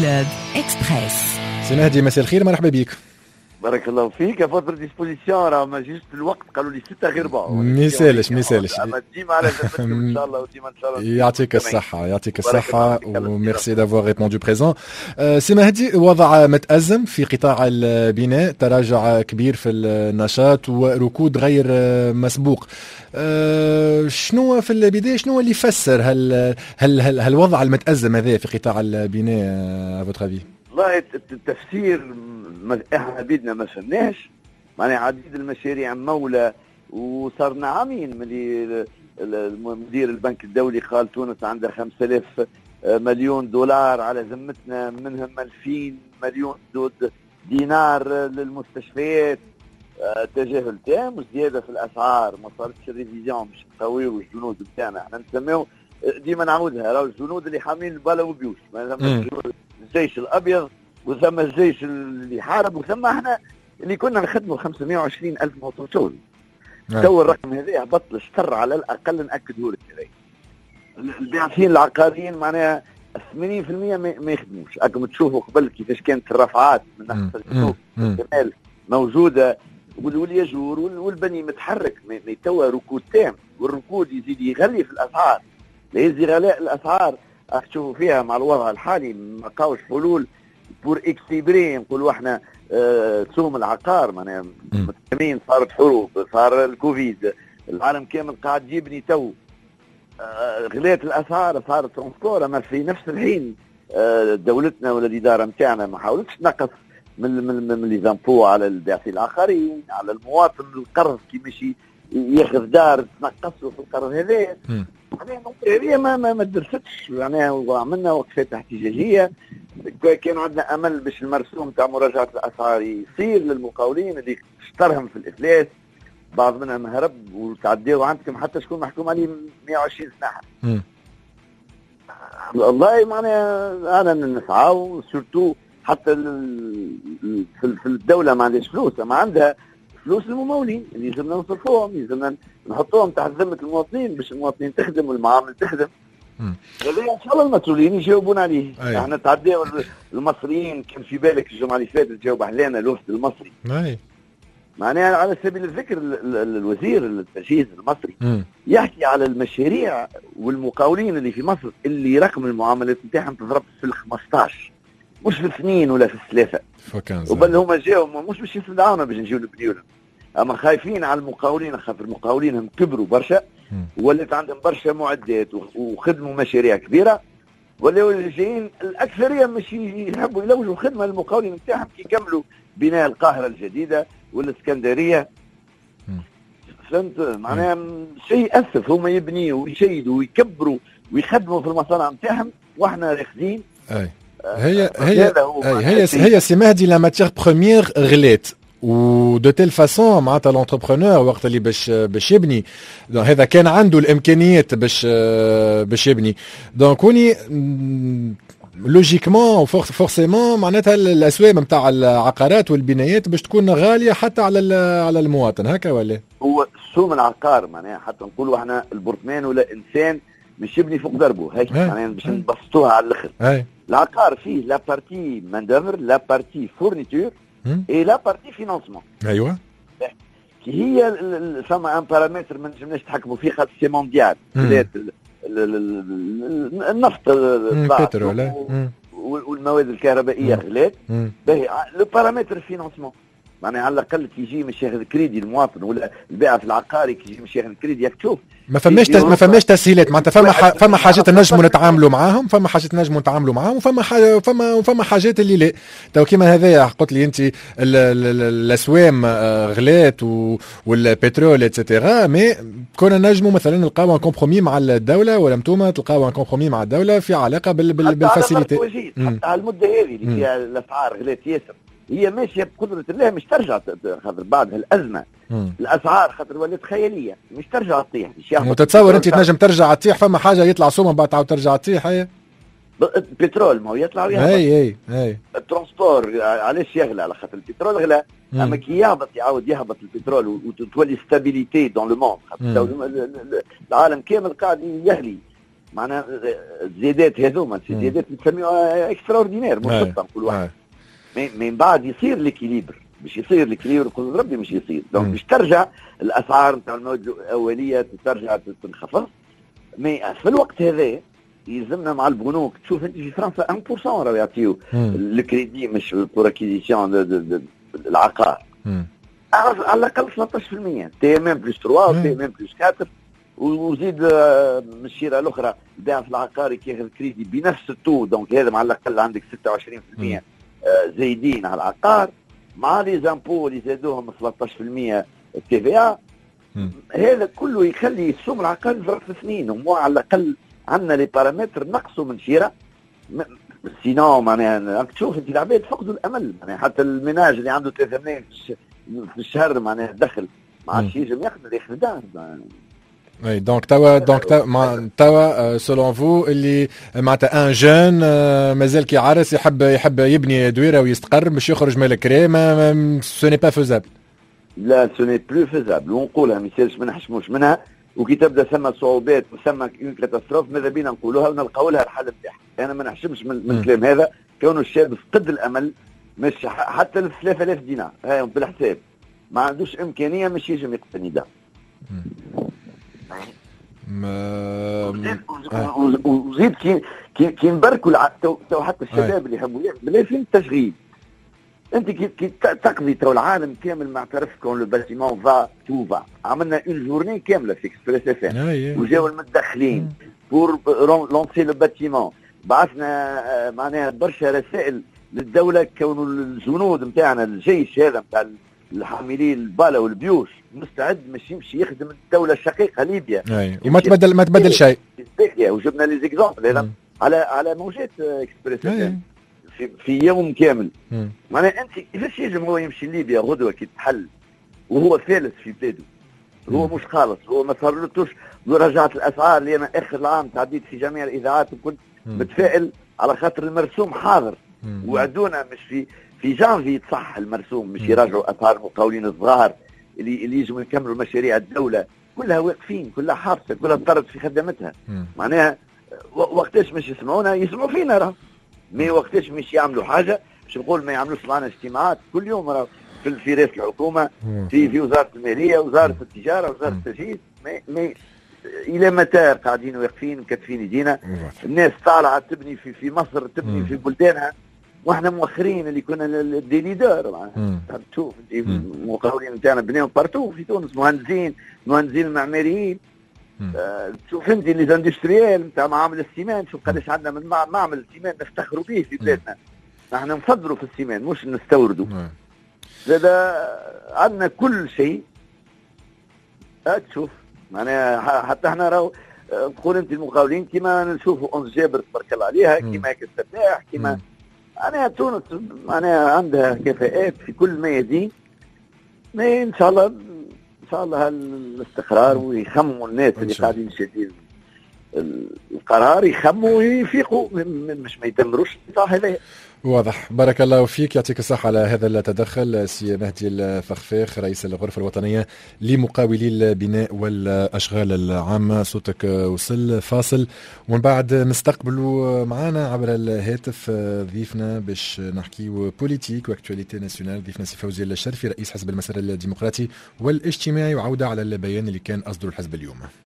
كلوب إكسبريس. سي مهدي مساء الخير، مرحبا بك. بارك الله فيك. فترة ديسبوزيسيون راه ما جيش في الوقت، قالوا لي 6 غير 4 ميسالش اما ديما على ذمتكم ان شاء الله، وديما ان شاء الله يعطيك الصحة. يعطيك الصحة وميرسي دافوار ريبوندو بريزون. سي مهدي، الوضع متأزم في قطاع البناء، تراجع كبير في النشاط وركود غير مسبوق. شنو في البداية شنو اللي يفسر هالوضع المتأزم هذا في قطاع البناء فوتر افي؟ والله التفسير احنا بيدنا ما فهمناش. معناها عديد المشاريع مولى، وصرنا عامين ملي مدير البنك الدولي قال تونس عندها 5000 مليون دولار على ذمتنا، منهم 2000 مليون دينار للمستشفيات. تجاهل تام وزياده في الاسعار، ما صارتش الريفيزيون باش نقويو الجنود بتاعنا. احنا نسميو ديما نعاودها، راهو الجنود اللي حاملين البالا والبيوش، الجيش الابيض وثم الجيش اللي حارب، وثم احنا اللي كنا نخدموا 520 الف موظف شغل. تو الرقم هذا هبط للشطر على الاقل، ناكده لك. الباحثين العقاريين معناها 80% ما يخدموش. راكم تشوفوا قبل كيفاش كانت الرفعات من ناحيه السوق الجمال موجوده، واليجور والبني متحرك. توا ركود تام، والركود يزيد يغلي في الاسعار. لا يزيد غلاء الاسعار تشوفوا فيها مع الوضع الحالي ما قاوش حلول بور اكسيبري. نقولوا احنا سوم العقار معناها متكلمين، صارت حروب، صار الكوفيد، العالم كامل قاعد يبني تو. غليت الاسعار، صار الترونسبور. اما في نفس الحين دولتنا ولا الاداره نتاعنا ما حاولتش تنقص من لي زامبو على الباحثين العقاريين، على المواطن القرض كي ماشي ياخذ دار تنقصوا في القرض هذا. هذه ما درستش معناها، وعملنا وقفات احتجاجيه. كان عندنا امل باش المرسوم تاع مراجعه الاسعار يصير للمقاولين اللي اشترهم في الافلاس. بعض منهم هرب وتعداوا عندكم حتى شكون محكوم عليه 120 سنه. والله معناها انا نسعاو سورتو حتى في الدوله ما عندهاش فلوس، ما عندها فلوس الممولين اللي لازمنا نصرفوهم، لازمنا نحطوهم تحت ذمه المواطنين باش المواطنين تخدم والمعامل تخدم. هذا ان شاء الله المسؤولين يجاوبون عليه. احنا تعداو المصريين. كان في بالك الجمعه اللي فاتت جاوب علينا الوفد المصري. معناها على سبيل الذكر الوزير التجهيز المصري يحكي على المشاريع والمقاولين اللي في مصر اللي رقم المعاملات نتاعهم تضرب في ال15، مش في الاثنين ولا في الثلاثه. وبل هما جاوا مش باش يصدعونا باش نجيو نبنيو لهم، اما خايفين على المقاولين، خاطر المقاولين كبروا برشا، ولات عندهم برشا معدات وخدموا مشاريع كبيره، ولاو جايين الاكثريه مش يحبوا يلوجوا خدمه للمقاولين نتاعهم كي يكملوا بناء القاهره الجديده والاسكندريه. فهمت معناها شيء اسف. هما يبنيوا ويشيدوا ويكبروا ويخدموا في المصانع نتاعهم واحنا راكدين. هي سي مهدي لا ماتيير بروميير غلات، و دو تيل فاسون معناتها لونتربرونور وقت اللي باش يبني هذا كان عنده الامكانيات باش يبني. دونك وني لوجيكمون فورسيمون معناتها الاسواق نتاع العقارات والبنايات باش تكون غاليه حتى على المواطن، هكا ولا؟ هو سوم العقار معناها حتى نقولوا احنا البرطمان ولا انسان مش يبني فوق دربه هيك معناها باش نبسطوها على الاخر. العقار فيه لا بارتي ماندوفر، لا بارتي فورنيتور، اي لا بارتي فينانسمون. ايوه كي هي فما ان بارامتر ما نجمناش نتحكموا فيه خاطر سي مونديال. النفط البترول والمواد الكهربائيه غلات. باهي لو بارامتر فينانسمون معناها على الاقل كي يجي مش ياخذ كريدي المواطن ولا البائع في العقاري كي يجي مش ياخذ كريدي ياك تشوف ما فماش تسهيلات. معناتها فما حاجات نجموا نتعاملوا معاهم، فما حاجات نجموا نتعاملوا معاهم، وفما حاجات اللي لا. تو كيما هذايا قلت لي انت الاسوام غلات والبترول اتسيتيرا، مي كنا نجموا مثلا نلقاو ان كومبرومي مع الدوله، ولا انتم تلقاو ان كومبرومي مع الدوله في علاقه بالفاسيليتي. حتى على المده هذه اللي فيها الاسعار غلات ياسر هي ماشيه بقدره الله، مش ترجع خاطر بعد الازمه الاسعار خاطر ولات خياليه مش ترجع تطيح. وتتصور انت تنجم ترجع تطيح؟ فما حاجه يطلع سومه بعد تعاود ترجع تطيح. هي البترول ما هو يطلع ويهبط. اي الترونسبور علاش يغلى؟ على خاطر البترول غلى. اما كي يهبط يعاود يهبط البترول وتولي ستابيليتي دون لو موند. العالم كامل قاعد يغلي معناها الزيادات هذوما زيادات نسميوها اكسترا اوردينير مرتبطه نقول واحد من بعد يصير ليكيليبر باش يصير ليكيليبر يقول ربي مش يصير دونك باش ترجع الاسعار نتاع المواد الاوليه ترجع تنخفض. مي في الوقت هذا يلزمنا مع البنوك تشوف انت في فرنسا 1% راهو يعطيو الكريدي مش بور اكيزيسيون العقار على الاقل 13% تي ام ام بلس 3 تي ام ام بلس 4 وزيد من الشيره الاخرى البيع في العقاري كياخذ كريدي بنفس التو دونك هذا على الاقل عندك 26% زايدين على العقار مع لي زامبو اللي زادوهم 13% التي في ا. هذا كله يخلي السوق العقاري يضرب في سنين ومو على الاقل عندنا لي بارامتر نقصوا من شيره سينو معناها تشوف انت العباد فقدوا الامل معناها حتى المناج اللي عنده 3 ملايين في الشهر معناها دخل ما عادش ينجم ياخذ دار. Oui, donc توا selon vous اللي معناتها ان جون مازال كي عارس يحب يبني دويره ويستقر باش يخرج من الكريم سو ني با فوزابل. لا سو ني بلو فوزابل ونقولها ما يصيرش ما نحشموش منها وكي تبدا ثم صعوبات وثم اون كاتاستروف ماذا بينا نقولوها ونلقاو لها الحل نتاعها. انا ما نحشمش من الكلام هذا كونه الشاب فقد الامل مش حتى ل 3000 دينار هاي بالحساب ما عندوش امكانيه مش يجم يقتني دار. وزيد كي نبركوا تو حتى الشباب اللي يحبوا بلا فين التشغيل انت كي تقضي تو العالم كامل معترف كون لو باتيمون فا تو فا عملنا اون جورني كامله في اكسبريس اف ام وجاو المتدخلين بور لونسي لو باتيمون بعثنا معناها برشا رسائل للدوله كونوا الجنود نتاعنا الجيش هذا نتاع الحاملين الباله والبيوش مستعد مش يمشي يخدم الدوله الشقيقه ليبيا وما تبدل شيء وجبنا لي زيكزامبل على موجات اكسبريس في يوم كامل. معناها انت كيفاش يجم هو يمشي ليبيا غدوه كي تحل وهو ثالث في بلاده هو مش خالص هو ما صارلوش مراجعه الاسعار اللي انا اخر العام تعديت في جميع الاذاعات وكنت متفائل على خاطر المرسوم حاضر وعدونا مش في جانفي تصح المرسوم مش يراجعوا اسعار المقاولين الصغار اللي يجوا يكملوا مشاريع الدوله كلها واقفين كلها حابسه كلها اضطرت في خدمتها. معناها وقتاش مش يسمعونا يسمعوا فينا راه مي وقتاش مش يعملوا حاجه مش نقول ما يعملوش معنا اجتماعات كل يوم راه في رئاسه الحكومه في وزاره الماليه وزاره التجاره وزاره التجهيز مي الى متى قاعدين واقفين مكتفين يدينا. الناس طالعه تبني في مصر تبني في بلدانها واحنا مؤخرين اللي كنا دي ليدر تشوف المقاولين نتاعنا بنيهم بارتو في تونس مهندسين المعماريين تشوف انت لي زاندستريال نتاع معامل السيمان شوف قداش عندنا من معمل السيمان نفتخروا به في بلادنا نحن نصدروا في السيمان مش نستوردوا. هذا عندنا كل شيء تشوف معناها حتى احنا راهو تقول انت المقاولين كما نشوفوا انس جابر تبارك الله عليها كما السباح كما أنا تونس أنا عندها كفاءات في كل ميادين ما إن شاء الله الاستقرار ويخموا الناس اللي قاعدين شادين القرار يخموا ويفيقوا مش ما يتمروش القطاع هذا. واضح. بارك الله فيك يعطيك الصحة على هذا التدخل سي مهدي الفخفاخ رئيس الغرفة الوطنية لمقاولي البناء والأشغال العامة. صوتك وصل فاصل ومن بعد نستقبلوا معنا عبر الهاتف ضيفنا باش نحكيو بوليتيك واكتواليتي ناسيونال. ضيفنا سي فوزي الشرفي رئيس حزب المسار الديمقراطي والاجتماعي وعودة على البيان اللي كان أصدره الحزب اليوم.